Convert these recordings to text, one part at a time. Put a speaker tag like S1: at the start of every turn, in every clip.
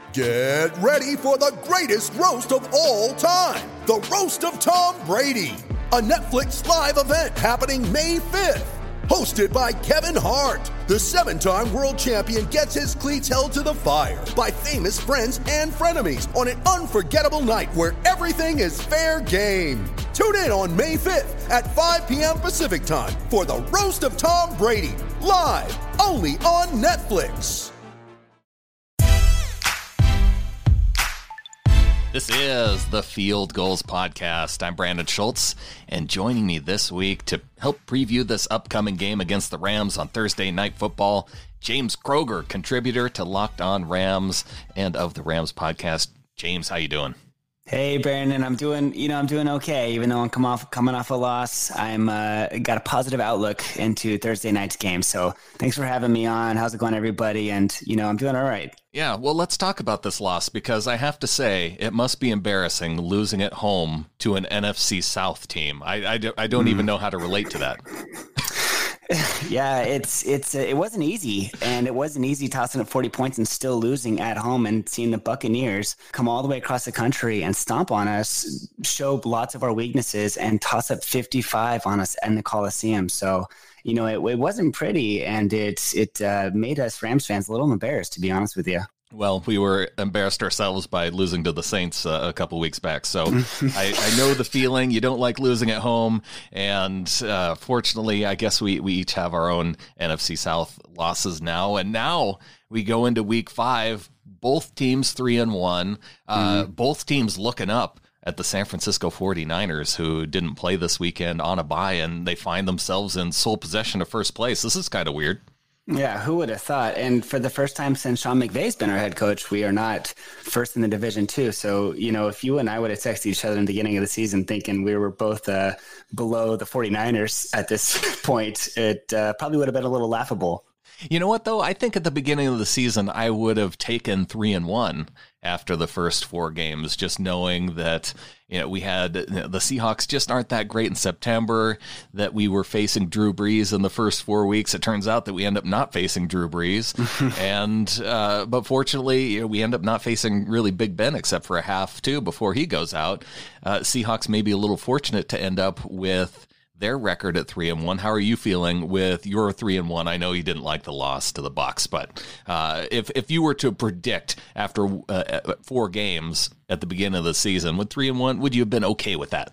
S1: Get ready for the greatest roast of all time, the Roast of Tom Brady, a Netflix live event happening May 5th. Hosted by Kevin Hart, the 7-time world champion gets his cleats held to the fire by famous friends and frenemies on an unforgettable night where everything is fair game. Tune in on May 5th at 5 p.m. Pacific time for the Roast of Tom Brady, live only on Netflix.
S2: This is the Field Goals Podcast. I'm Brandon Schultz, and joining me this week to help preview this upcoming game against the Rams on Thursday Night Football, James Kroger, contributor to Locked On Rams and of the Rams podcast. James, how you doing?
S3: Hey, Brandon, I'm doing okay. Even though I'm coming off a loss, I'm got a positive outlook into Thursday night's game. So thanks for having me on. How's it going, everybody? And, I'm doing all right.
S2: Yeah, well, let's talk about this loss because I have to say it must be embarrassing losing at home to an NFC South team. I don't even know how to relate to that.
S3: Yeah, it wasn't easy, and it wasn't easy tossing up 40 points and still losing at home and seeing the Buccaneers come all the way across the country and stomp on us, show lots of our weaknesses, and toss up 55 on us in the Coliseum. So, it wasn't pretty, and it made us Rams fans a little embarrassed, to be honest with you.
S2: Well, we were embarrassed ourselves by losing to the Saints a couple weeks back. So I know the feeling. You don't like losing at home. And fortunately, I guess we each have our own NFC South losses now. And now we go into week 5, both teams 3-1, both teams looking up at the San Francisco 49ers, who didn't play this weekend on a bye, and they find themselves in sole possession of first place. This is kind of weird.
S3: Yeah, who would have thought? And for the first time since Sean McVay's been our head coach, we are not first in the division too. So, if you and I would have texted each other in the beginning of the season thinking we were both below the 49ers at this point, it probably would have been a little laughable.
S2: You know what, though? I think at the beginning of the season, I would have taken 3-1 after the first 4 games, just knowing that, we had the Seahawks just aren't that great in September, that we were facing Drew Brees in the first 4 weeks. It turns out that we end up not facing Drew Brees. But fortunately, we end up not facing really Big Ben except for a half, too, before he goes out. Seahawks may be a little fortunate to end up with their record at 3-1. How are you feeling with your 3-1? I know you didn't like the loss to the Bucs, but if you were to predict after 4 games at the beginning of the season, with 3-1, would you have been okay with that?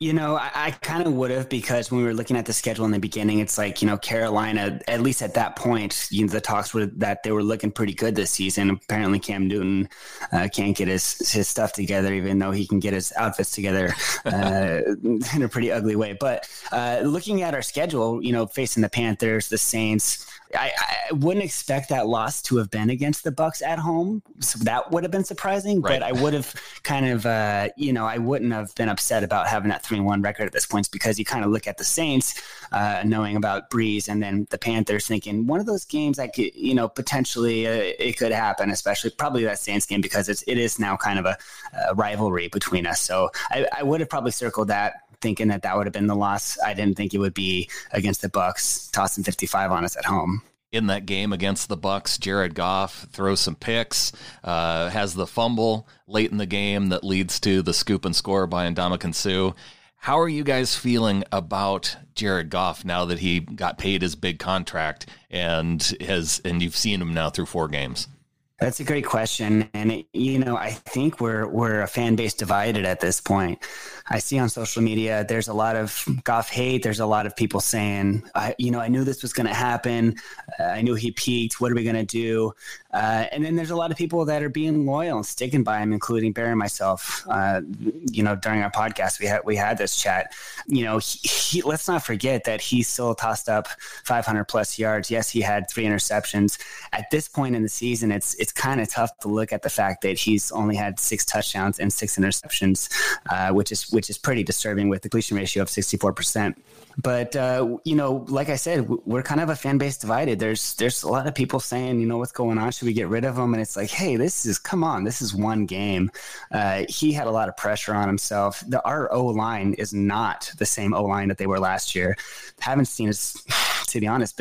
S3: I kind of would have, because when we were looking at the schedule in the beginning, it's like, Carolina, at least at that point, the talks were that they were looking pretty good this season. Apparently Cam Newton can't get his stuff together, even though he can get his outfits together in a pretty ugly way. But looking at our schedule, facing the Panthers, the Saints, I wouldn't expect that loss to have been against the Bucs at home. So that would have been surprising, right. But I would have kind of, I wouldn't have been upset about having that 3-1 record at this point, because you kind of look at the Saints, knowing about Breeze, and then the Panthers, thinking one of those games that could, potentially it could happen, especially probably that Saints game, because it is now kind of a rivalry between us. So I would have probably circled that, thinking that would have been the loss. I didn't think it would be against the Bucs, tossing 55 on us at home.
S2: In that game against the Bucs, Jared Goff throws some picks, has the fumble late in the game that leads to the scoop and score by Ndamukong Suh. How are you guys feeling about Jared Goff now that he got paid his big contract and you've seen him now through 4 games?
S3: That's a great question. And, I think we're a fan base divided at this point. I see on social media, there's a lot of Goff hate. There's a lot of people saying, I knew this was going to happen. I knew he peaked. What are we going to do? And then there's a lot of people that are being loyal and sticking by him, including Bear and myself. During our podcast, we had this chat. He let's not forget that he still tossed up 500 plus yards. Yes, he had 3 interceptions. At this point in the season, it's kind of tough to look at the fact that he's only had 6 touchdowns and 6 interceptions, which is pretty disturbing with the completion ratio of 64%. But, like I said, we're kind of a fan base divided. There's a lot of people saying, what's going on? Should we get rid of him? And it's like, hey, this is one game. He had a lot of pressure on himself. Our O-line is not the same O-line that they were last year. Haven't seen us, to be honest, been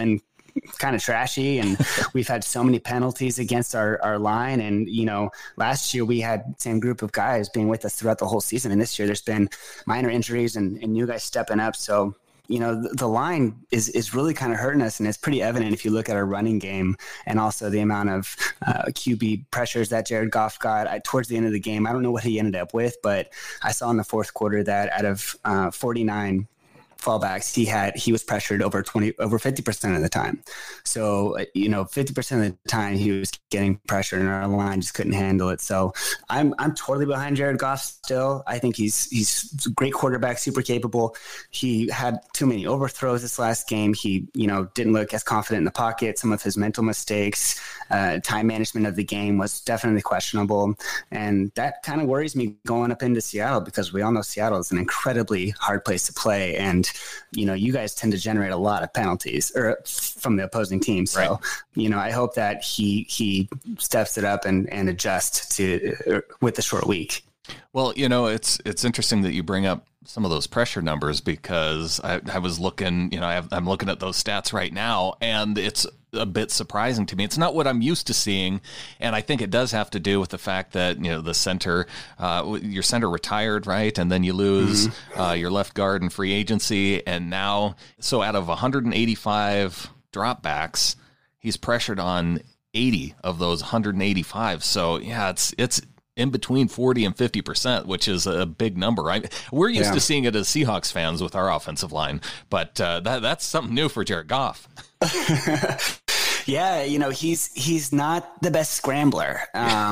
S3: kind of trashy, and we've had so many penalties against our line. And, last year we had the same group of guys being with us throughout the whole season. And this year there's been minor injuries and new guys stepping up. So, the line is really kind of hurting us, and it's pretty evident if you look at our running game and also the amount of QB pressures that Jared Goff got towards the end of the game. I don't know what he ended up with, but I saw in the fourth quarter that out of 49 fallbacks, he was pressured over 50% of the time. So, 50% of the time he was getting pressure, and our line just couldn't handle it. So I'm totally behind Jared Goff still. I think he's a great quarterback, super capable. He had too many overthrows this last game. He, didn't look as confident in the pocket. Some of his mental mistakes, time management of the game was definitely questionable. And that kind of worries me going up into Seattle, because we all know Seattle is an incredibly hard place to play. And you guys tend to generate a lot of penalties from the opposing team. So, right. I hope that he steps it up and adjusts with the short week.
S2: Well, it's interesting that you bring up some of those pressure numbers, because I was looking, I'm looking at those stats right now, and it's a bit surprising to me. It's not what I'm used to seeing, and I think it does have to do with the fact that the center, your center retired, right, and then you lose your left guard in free agency, and now so out of 185 dropbacks, he's pressured on 80 of those 185. So yeah, it's in between 40 and 50%, which is a big number. We're used to seeing it as Seahawks fans with our offensive line, but that's something new for Jared Goff.
S3: Yeah, he's not the best scrambler.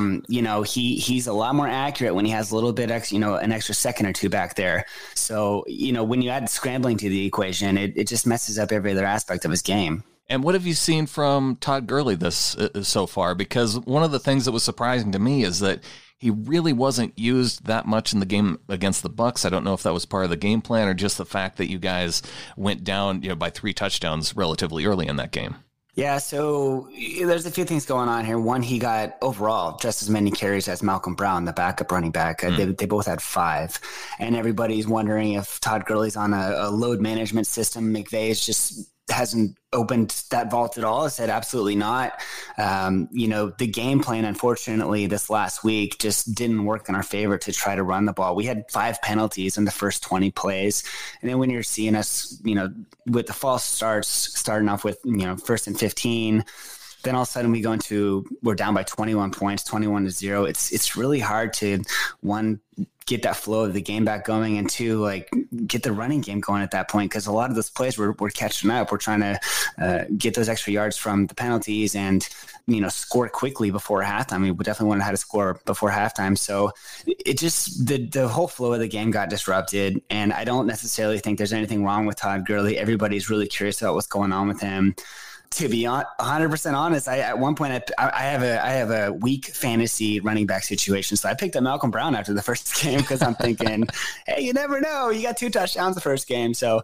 S3: He's a lot more accurate when he has a little bit, an extra second or two back there. So, when you add scrambling to the equation, it just messes up every other aspect of his game.
S2: And what have you seen from Todd Gurley so far? Because one of the things that was surprising to me is that he really wasn't used that much in the game against the Bucs. I don't know if that was part of the game plan or just the fact that you guys went down, by 3 touchdowns relatively early in that game.
S3: Yeah, so there's a few things going on here. One, he got overall just as many carries as Malcolm Brown, the backup running back. They both had 5. And everybody's wondering if Todd Gurley's on a load management system. McVay's just hasn't opened that vault at all. I said absolutely not. The game plan, unfortunately, this last week just didn't work in our favor to try to run the ball. We had 5 penalties in the first 20 plays. And then when you're seeing us, with the false starts, starting off with, 1st and 15, then all of a sudden we're down by 21 points, 21-0. It's really hard to, one, get that flow of the game back going, and 2, get the running game going at that point, because a lot of those plays we're catching up. We're trying to get those extra yards from the penalties and, score quickly before halftime. We definitely wanted how to score before halftime. So it just, the whole flow of the game got disrupted, and I don't necessarily think there's anything wrong with Todd Gurley. Everybody's really curious about what's going on with him. To be 100% honest, at one point I have a weak fantasy running back situation, so I picked up Malcolm Brown after the first game because I'm thinking, hey, you never know. You got 2 touchdowns the first game, so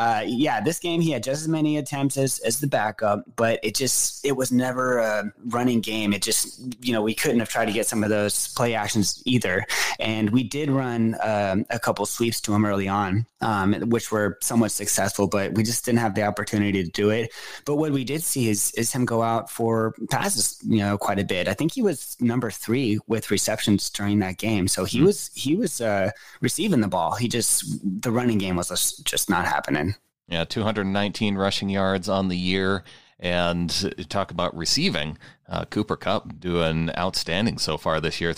S3: this game he had just as many attempts as the backup, but it was never a running game. It just we couldn't have tried to get some of those play actions either, and we did run a couple sweeps to him early on, which were somewhat successful, but we just didn't have the opportunity to do it. But what we did see is him go out for passes, quite a bit. I think he was number 3 with receptions during that game. So he was receiving the ball. The running game was just not happening.
S2: Yeah. 219 rushing yards on the year. And talk about receiving, Cooper Kupp doing outstanding so far this year,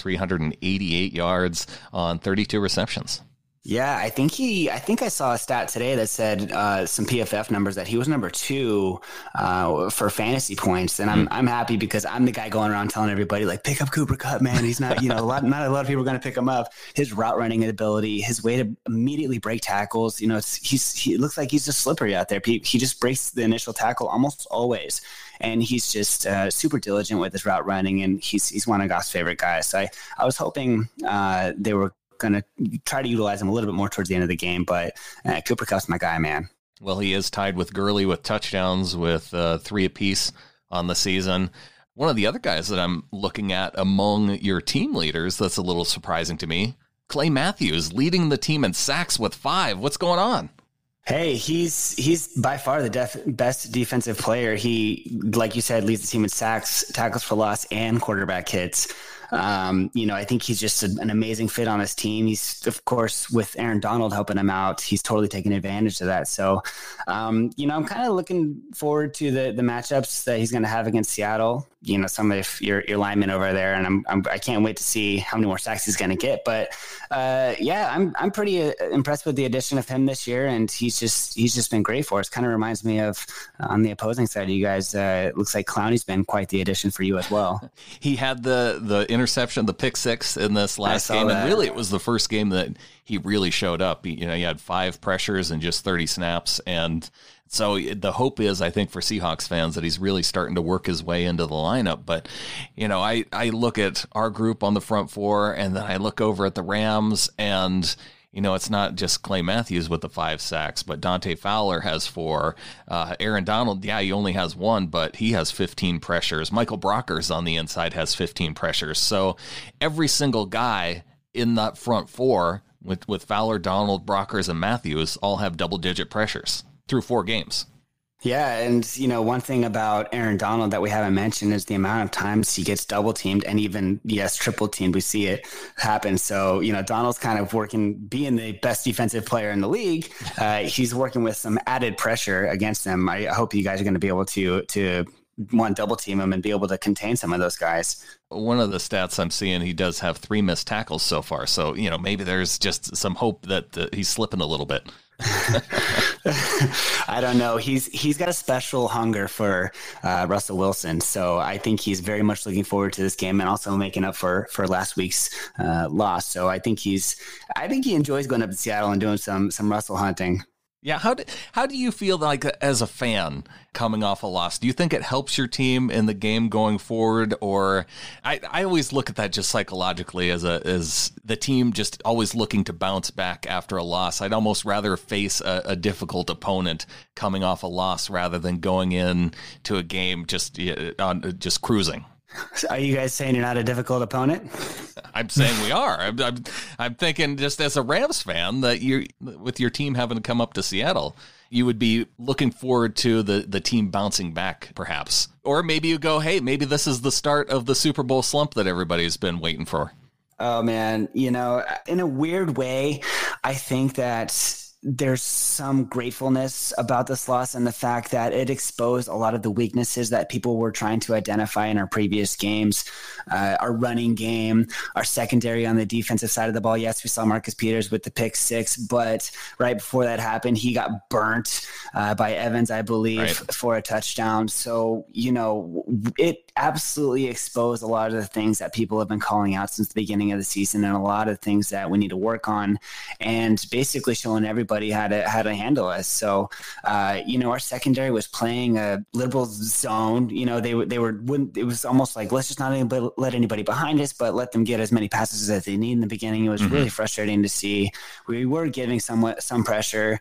S2: 388 yards on 32 receptions.
S3: Yeah, I think I saw a stat today that said some PFF numbers that he was number 2 for fantasy points, and I'm happy because I'm the guy going around telling everybody pick up Cooper Kupp, man. He's not not a lot of people are going to pick him up. His route running ability, his way to immediately break tackles, it looks like he's just slippery out there. He just breaks the initial tackle almost always, and he's just super diligent with his route running, and he's one of Goff's favorite guys. So I was hoping they were going to try to utilize him a little bit more towards the end of the game, but Cooper Kupp's my guy, man.
S2: Well, he is tied with Gurley with touchdowns with 3 apiece on the season. One of the other guys that I'm looking at among your team leaders that's a little surprising to me, Clay Matthews leading the team in sacks with 5. What's going on?
S3: Hey, he's by far the best defensive player. He, like you said, leads the team in sacks, tackles for loss, and quarterback hits. I think he's just an amazing fit on his team. He's, of course, with Aaron Donald helping him out, he's totally taking advantage of that. So, I'm kind of looking forward to the matchups that he's going to have against Seattle. Some of your linemen over there, and I can't wait to see how many more sacks he's going to get. But I'm pretty impressed with the addition of him this year, and he's just been great for us. Kind of reminds me of on the opposing side of you guys. It looks like Clowney's been quite the addition for you as well.
S2: He had the interception, the pick six in this last game, and really it was the first game that he really showed up. He had 5 pressures and just 30 snaps, and so the hope is, I think, for Seahawks fans that he's really starting to work his way into the lineup. But, I look at our group on the front four, and then I look over at the Rams, and, it's not just Clay Matthews with the 5 sacks, but Dante Fowler has 4. Aaron Donald, he only has 1, but he has 15 pressures. Michael Brockers on the inside has 15 pressures. So every single guy in that front four with Fowler, Donald, Brockers, and Matthews all have double-digit pressures through 4 games.
S3: Yeah, and one thing about Aaron Donald that we haven't mentioned is the amount of times he gets double teamed and even triple teamed. We see it happen. So Donald's kind of being the best defensive player in the league. He's working with some added pressure against them. I hope you guys are going to be able to double team him and be able to contain some of those guys.
S2: One of the stats I'm seeing, he does have 3 missed tackles so far. So maybe there's just some hope that he's slipping a little bit.
S3: I don't know. He's got a special hunger for Russell Wilson, so I think he's very much looking forward to this game and also making up for last week's loss. So I think he enjoys going up to Seattle and doing some Russell hunting.
S2: Yeah, how do you feel like as a fan coming off a loss? Do you think it helps your team in the game going forward, or I always look at that just psychologically as the team just always looking to bounce back after a loss? I'd almost rather face a difficult opponent coming off a loss rather than going in to a game just cruising.
S3: Are you guys saying you're not a difficult opponent?
S2: I'm saying we are. I'm thinking just as a Rams fan that with your team having to come up to Seattle, you would be looking forward to the team bouncing back, perhaps. Or maybe you go, hey, maybe this is the start of the Super Bowl slump that everybody's been waiting for.
S3: Oh, man. In a weird way, I think that there's some gratefulness about this loss and the fact that it exposed a lot of the weaknesses that people were trying to identify in our previous games. Our running game, our secondary on the defensive side of the ball. Yes, we saw Marcus Peters with the pick 6, but right before that happened, he got burnt by Evans, I believe, for a touchdown. So, it absolutely exposed a lot of the things that people have been calling out since the beginning of the season and a lot of things that we need to work on, and basically showing everybody how to handle us. So, our secondary was playing a liberal zone. It was almost like, let's just not let anybody behind us, but let them get as many passes as they need in the beginning. It was really frustrating to see. We were giving some pressure,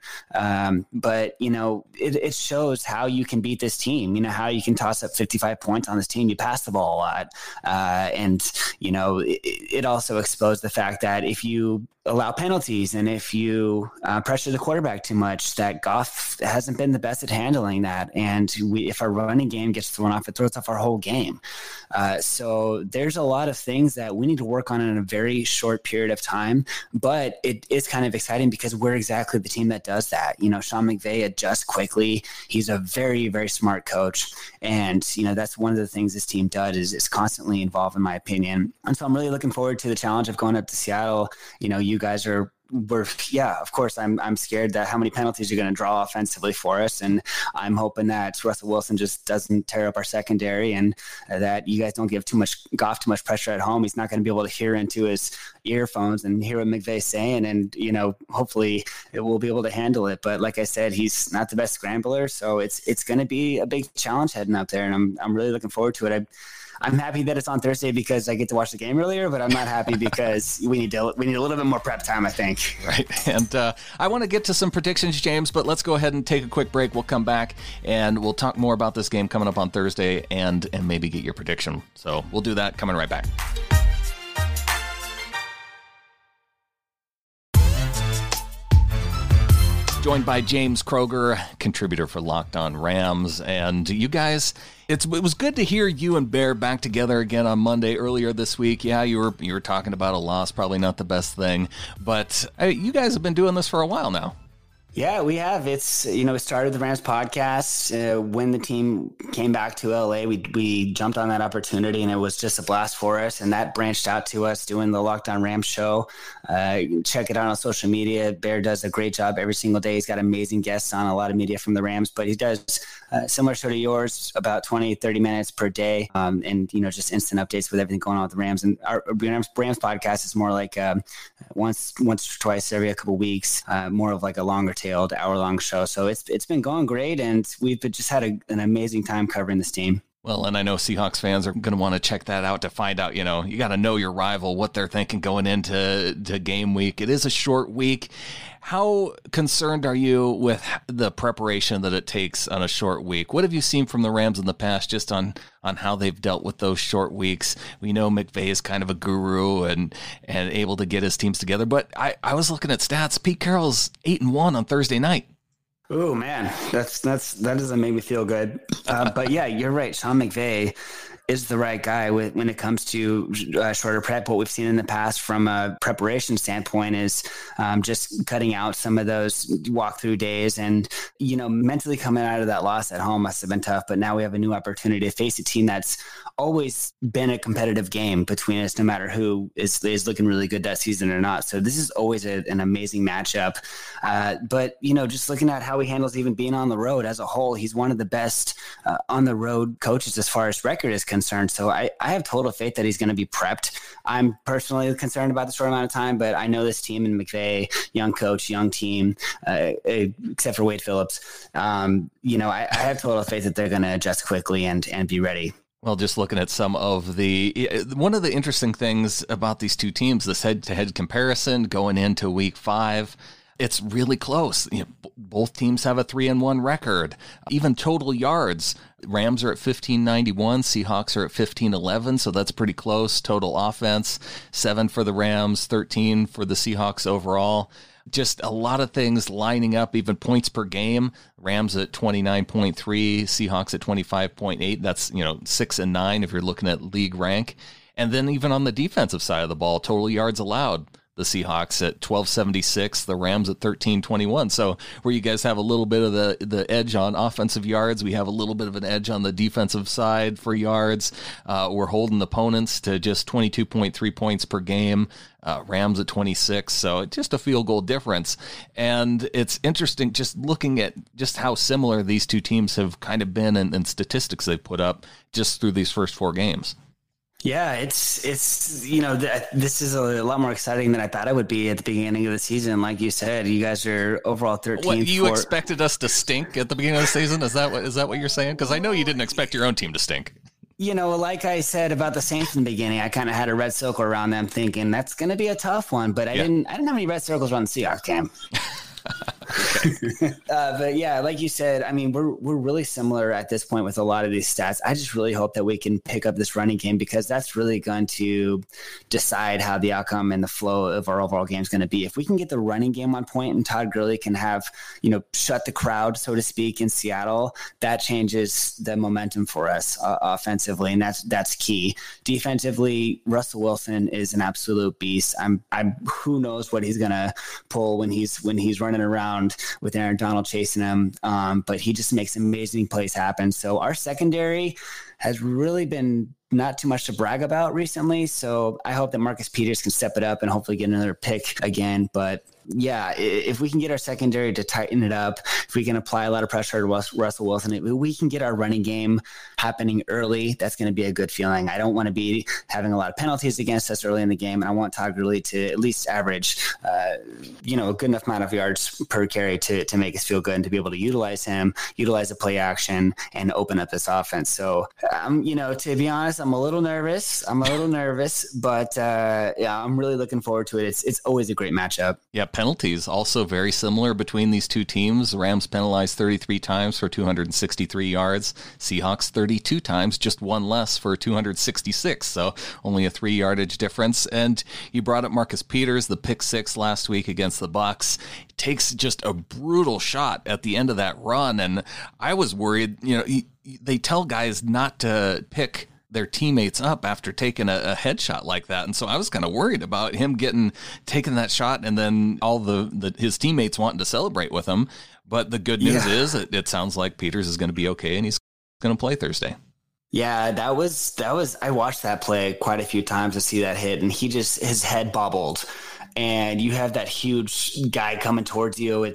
S3: but it shows how you can beat this team. How you can toss up 55 points on this team. You pass the ball a lot, and it also exposed the fact that if you allow penalties and if you pressure the quarterback too much, that Goff hasn't been the best at handling that. And if our running game gets thrown off, it throws off our whole game. So there's a lot of things that we need to work on in a very short period of time, but it is kind of exciting because we're exactly the team that does that. Sean McVay adjusts quickly. He's a very, very smart coach. And, that's one of the things this team does is constantly involved, in my opinion. And so I'm really looking forward to the challenge of going up to Seattle. You guys of course, I'm scared that how many penalties are going to draw offensively for us. And I'm hoping that Russell Wilson just doesn't tear up our secondary and that you guys don't give Goff too much pressure at home. He's not going to be able to hear into his earphones and hear what McVay's saying. And, hopefully we'll be able to handle it. But like I said, he's not the best scrambler. So it's going to be a big challenge heading up there. And I'm really looking forward to it. I'm happy that it's on Thursday because I get to watch the game earlier, but I'm not happy because we need a little bit more prep time, I think.
S2: Right. And I want to get to some predictions, James, but let's go ahead and take a quick break. We'll come back and we'll talk more about this game coming up on Thursday and maybe get your prediction. So we'll do that coming right back. Joined by James Kroger, contributor for Locked On Rams. And you guys, it was good to hear you and Bear back together again on Monday earlier this week. Yeah, you were talking about a loss, probably not the best thing, but you guys have been doing this for a while now.
S3: Yeah, we have. It's, we started the Rams podcast when the team came back to LA. We jumped on that opportunity and it was just a blast for us. And that branched out to us doing the Locked On Rams show. Check it out on social media. Bear does a great job every single day. He's got amazing guests on, a lot of media from the Rams, but he does similar show to yours, about 20, 30 minutes per day. And, just instant updates with everything going on with the Rams. And our Rams podcast is more like once or twice every couple of weeks, more of like a longer tailed hour-long show. So it's been going great, and we've just had an amazing time covering this team.
S2: Well, and I know Seahawks fans are going to want to check that out to find out, you got to know your rival, what they're thinking going into game week. It is a short week. How concerned are you with the preparation that it takes on a short week? What have you seen from the Rams in the past just on how they've dealt with those short weeks? We know McVay is kind of a guru and able to get his teams together, but I was looking at stats. Pete Carroll's 8-1 on Thursday night.
S3: Oh man, that doesn't make me feel good. But yeah, you're right. Sean McVay is the right guy when it comes to shorter prep. What we've seen in the past from a preparation standpoint is just cutting out some of those walkthrough days, and mentally coming out of that loss at home must have been tough. But now we have a new opportunity to face a team that's always been a competitive game between us, no matter who is looking really good that season or not. So this is always an amazing matchup. But just looking at how he handles even being on the road as a whole, he's one of the best on the road coaches as far as record is concerned. So I have total faith that he's going to be prepped. I'm personally concerned about the short amount of time, but I know this team and McVay, young coach, young team, except for Wade Phillips. I have total faith that they're going to adjust quickly and be ready.
S2: Well, just looking at one of the interesting things about these two teams, this head-to-head comparison going into week 5, it's really close. Both teams have a 3-1 record. Even total yards, Rams are at 1591, Seahawks are at 1511, so that's pretty close. Total offense, 7 for the Rams, 13 for the Seahawks overall. Just a lot of things lining up, even points per game. Rams at 29.3, Seahawks at 25.8. That's, 6 and 9 if you're looking at league rank. And then even on the defensive side of the ball, total yards allowed. The Seahawks at 1276, the Rams at 1321. So where you guys have a little bit of the edge on offensive yards, we have a little bit of an edge on the defensive side for yards. We're holding opponents to just 22.3 points per game. Rams at 26, so just a field goal difference. And it's interesting just looking at just how similar these two teams have kind of been in statistics they've put up just through these first 4 games.
S3: Yeah, it's this is a lot more exciting than I thought it would be at the beginning of the season. Like you said, you guys are overall 13th.
S2: What, you expected us to stink at the beginning of the season? Is that what you're saying? Because I know you didn't expect your own team to stink.
S3: Like I said about the Saints in the beginning, I kind of had a red circle around them thinking that's going to be a tough one, but I didn't have any red circles around the Seahawks game. But yeah, like you said, I mean, we're really similar at this point with a lot of these stats. I just really hope that we can pick up this running game, because that's really going to decide how the outcome and the flow of our overall game is going to be. If we can get the running game on point and Todd Gurley can have, shut the crowd, so to speak, in Seattle, that changes the momentum for us offensively, and that's key. Defensively, Russell Wilson is an absolute beast. I'm who knows what he's going to pull when he's running around with Aaron Donald chasing him. But he just makes amazing plays happen. So our secondary has really been not too much to brag about recently. So I hope that Marcus Peters can step it up and hopefully get another pick again. But yeah, if we can get our secondary to tighten it up, if we can apply a lot of pressure to Russell Wilson, if we can get our running game happening early, that's going to be a good feeling. I don't want to be having a lot of penalties against us early in the game, and I want Todd Gurley to at least average, a good enough amount of yards per carry to make us feel good and to be able to utilize him, utilize the play action, and open up this offense. So, to be honest, I'm a little nervous, but I'm really looking forward to it. It's always a great matchup.
S2: Yeah. Penalties also very similar between these two teams. Rams penalized 33 times for 263 yards. Seahawks 32 times, just one less for 266. So only a 3 yardage difference. And you brought up Marcus Peters, the pick 6 last week against the Bucs. takes just a brutal shot at the end of that run. And I was worried, they tell guys not to pick their teammates up after taking a headshot like that. And so I was kind of worried about him taking that shot and then all his teammates wanting to celebrate with him. But the good news is it sounds like Peters is going to be okay and he's going to play Thursday.
S3: Yeah, that was, I watched that play quite a few times to see that hit, and his head bobbled. And you have that huge guy coming towards you.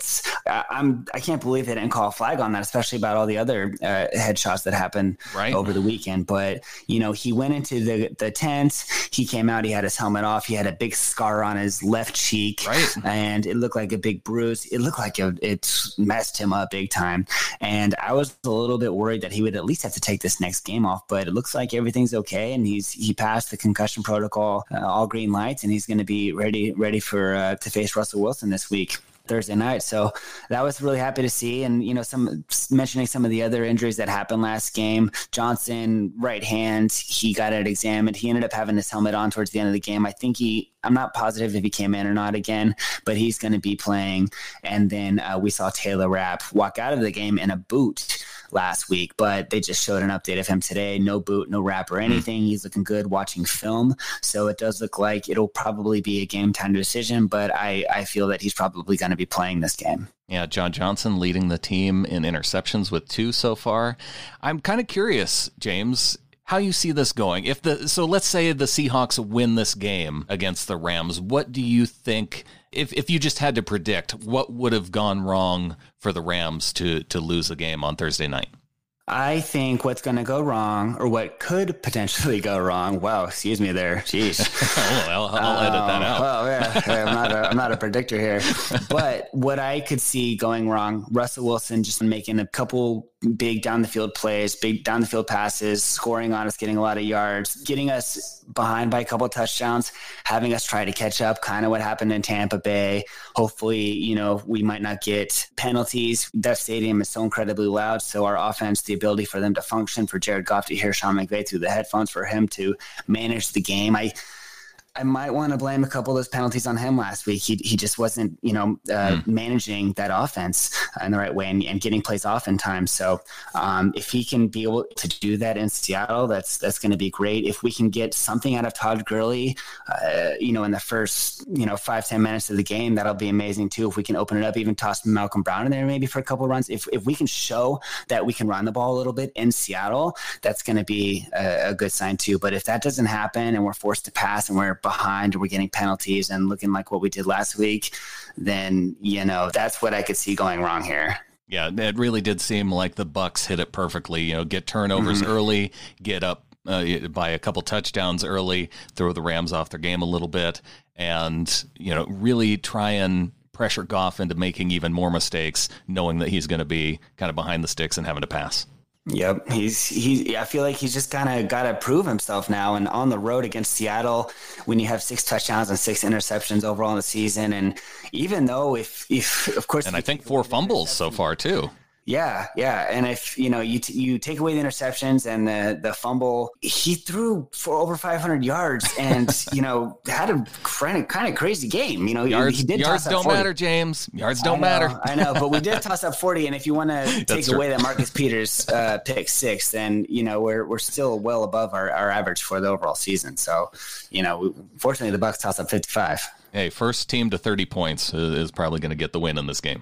S3: I can't believe they didn't call a flag on that, especially about all the other headshots that happened over the weekend. But, he went into the tent. He came out. He had his helmet off. He had a big scar on his left cheek.
S2: Right.
S3: And it looked like a big bruise. It looked like it messed him up big time. And I was a little bit worried that he would at least have to take this next game off. But it looks like everything's okay. And he passed the concussion protocol, all green lights, and he's going to be ready for to face Russell Wilson this week, Thursday night. So that was really happy to see. And, mentioning some of the other injuries that happened last game, Johnson, right hand, he got it examined. He ended up having his helmet on towards the end of the game. I think I'm not positive if he came in or not again, but he's going to be playing. And then we saw Taylor Rapp walk out of the game in a boot last week, but they just showed an update of him today. No boot, no wrap or anything. He's looking good watching film. So it does look like it'll probably be a game time decision, but I feel that he's probably going to be playing this game.
S2: Yeah, John Johnson leading the team in interceptions with 2 so far. I'm kind of curious, James, how you see this going. So let's say the Seahawks win this game against the Rams. What do you think, if you just had to predict, what would have gone wrong for the Rams to lose the game on Thursday night?
S3: I think what's going to go wrong, or what could potentially go wrong. Wow, excuse me there. Jeez.
S2: I'll edit that out.
S3: Well, yeah, I'm not a predictor here. But what I could see going wrong, Russell Wilson just making a couple big down the field plays, big down the field passes, scoring on us, getting a lot of yards, getting us behind by a couple of touchdowns, having us try to catch up, kind of what happened in Tampa Bay. Hopefully, we might not get penalties. That stadium is so incredibly loud. So our offense, the ability for them to function, for Jared Goff to hear Sean McVay through the headphones, for him to manage the game. I might want to blame a couple of those penalties on him last week. He just wasn't, managing that offense in the right way and getting plays off in time. So if he can be able to do that in Seattle, that's going to be great. If we can get something out of Todd Gurley, in the first, 5-10 minutes of the game, that'll be amazing too. If we can open it up, even toss Malcolm Brown in there maybe for a couple of runs. If we can show that we can run the ball a little bit in Seattle, that's going to be a good sign too. But if that doesn't happen and we're forced to pass and we're behind or we're getting penalties and looking like what we did last week, then, that's what I could see going wrong here.
S2: Yeah, it really did seem like the Bucs hit it perfectly. Get turnovers early, get up by a couple touchdowns early, throw the Rams off their game a little bit, and, really try and pressure Goff into making even more mistakes, knowing that he's going to be kind of behind the sticks and having to pass.
S3: Yep. I feel like he's just kind of got to prove himself now. And on the road against Seattle, when you have 6 touchdowns and 6 interceptions overall in the season. And even though if of course,
S2: and I think 4 fumbles so far too.
S3: Yeah. And if, you take away the interceptions and the fumble, he threw for over 500 yards and, had a kind of crazy game.
S2: Yards don't matter, James. Yards don't matter.
S3: I know, but we did toss up 40. And if you want to take away that Marcus Peters pick 6, then, we're still well above our average for the overall season. So, fortunately the Bucs toss up 55.
S2: Hey, first team to 30 points is probably going to get the win in this game.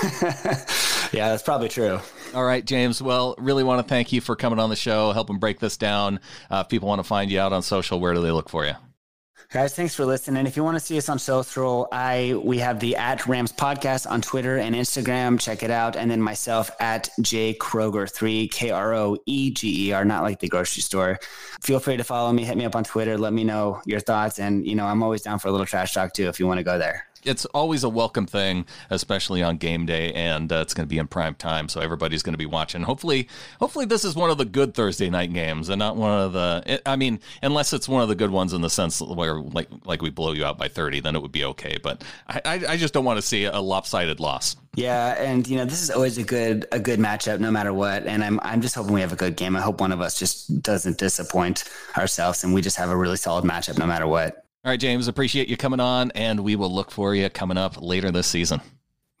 S3: Yeah, that's probably true.
S2: All right, James. Well, really want to thank you for coming on the show, helping break this down. If people want to find you out on social, where do they look for you?
S3: Guys, thanks for listening. If you want to see us on social, we have the @Rams podcast on Twitter and Instagram. Check it out. And then myself @JKroger3, KROEGER, not like the grocery store. Feel free to follow me. Hit me up on Twitter. Let me know your thoughts. And, I'm always down for a little trash talk too, if you want to go there.
S2: It's always a welcome thing, especially on game day, and it's going to be in prime time, so everybody's going to be watching. Hopefully this is one of the good Thursday night games and not one of the, unless it's one of the good ones in the sense where like we blow you out by 30, then it would be okay. But I just don't want to see a lopsided loss.
S3: Yeah, and this is always a good matchup no matter what, and I'm just hoping we have a good game. I hope one of us just doesn't disappoint ourselves and we just have a really solid matchup no matter what.
S2: All right, James, appreciate you coming on, and we will look for you coming up later this season.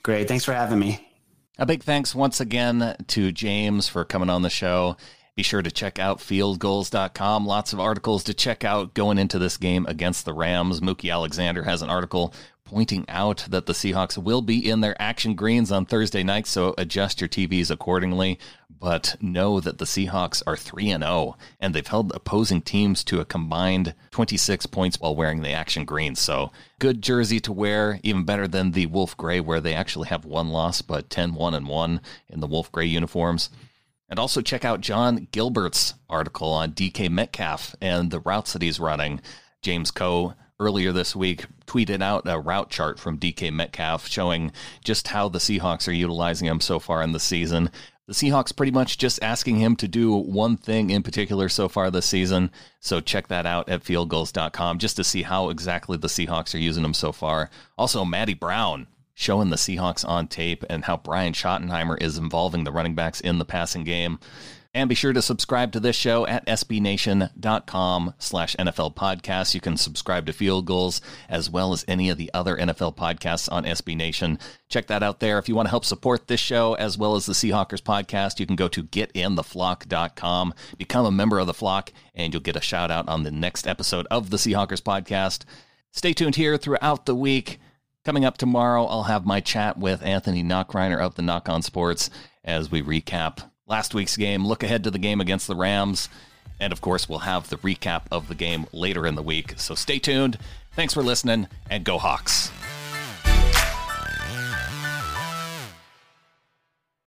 S3: Great. Thanks for having me.
S2: A big thanks once again to James for coming on the show. Be sure to check out fieldgoals.com. Lots of articles to check out going into this game against the Rams. Mookie Alexander has an article pointing out that the Seahawks will be in their action greens on Thursday night, so adjust your TVs accordingly. But know that the Seahawks are 3-0, and they've held opposing teams to a combined 26 points while wearing the action greens. So good jersey to wear, even better than the Wolf Gray, where they actually have one loss, but 10-1-1 in the Wolf Gray uniforms. And also check out John Gilbert's article on DK Metcalf and the routes that he's running. James Coe earlier this week tweeted out a route chart from DK Metcalf showing just how the Seahawks are utilizing him so far in the season. The Seahawks pretty much just asking him to do one thing in particular so far this season. So check that out at fieldgoals.com just to see how exactly the Seahawks are using him so far. Also, Matty Brown showing the Seahawks on tape and how Brian Schottenheimer is involving the running backs in the passing game. And be sure to subscribe to this show at sbnation.com/NFL podcast. You can subscribe to Field Goals as well as any of the other NFL podcasts on SB Nation. Check that out there. If you want to help support this show as well as the Seahawkers podcast, you can go to getintheflock.com, become a member of the flock, and you'll get a shout out on the next episode of the Seahawkers podcast. Stay tuned here throughout the week. Coming up tomorrow, I'll have my chat with Anthony Knockreiner of the Knock On Sports as we recap last week's game, look ahead to the game against the Rams, and of course, we'll have the recap of the game later in the week. So stay tuned. Thanks for listening, and go Hawks.